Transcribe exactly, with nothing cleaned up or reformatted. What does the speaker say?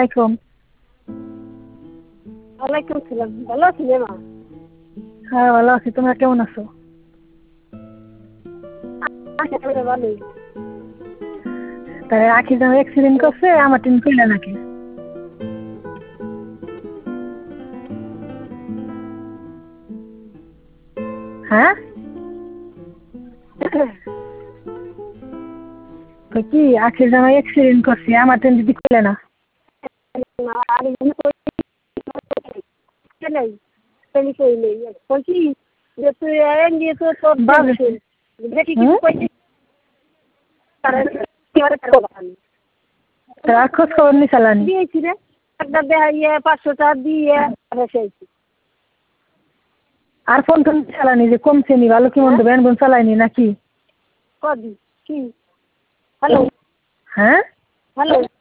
আলাইকুম। ওয়ালাইকুম সালাম। ভালো আছেন মা? হ্যাঁ ভালো আছি, তোমরা কেমন আছো? ভালোই। তাই আখি যেন অ্যাক্সিডেন্ট করছে, আমার টিম কইলা নাকি? হ্যাঁ তো কি আখির যেন অ্যাক্সিডেন্ট করছে, আমার টিম দিদি কইলা না? নাই আমি কই নেই কইছি যে তুই আইন দিয়ে তো তোর বাজে। দেখি হুম? কিছু কইছি তা আর খোঁজ খবর নি চালানি? দিয়েছি রে একটা দেয় পাঁচশো টাকা দিয়ে বসেছি। আর ফোন টোন চালানি যে কমছে নি, ভালো কি মন্দ ব্যান বোন চালাইনি নাকি? কদি কি হ্যালো হ্যাঁ হ্যালো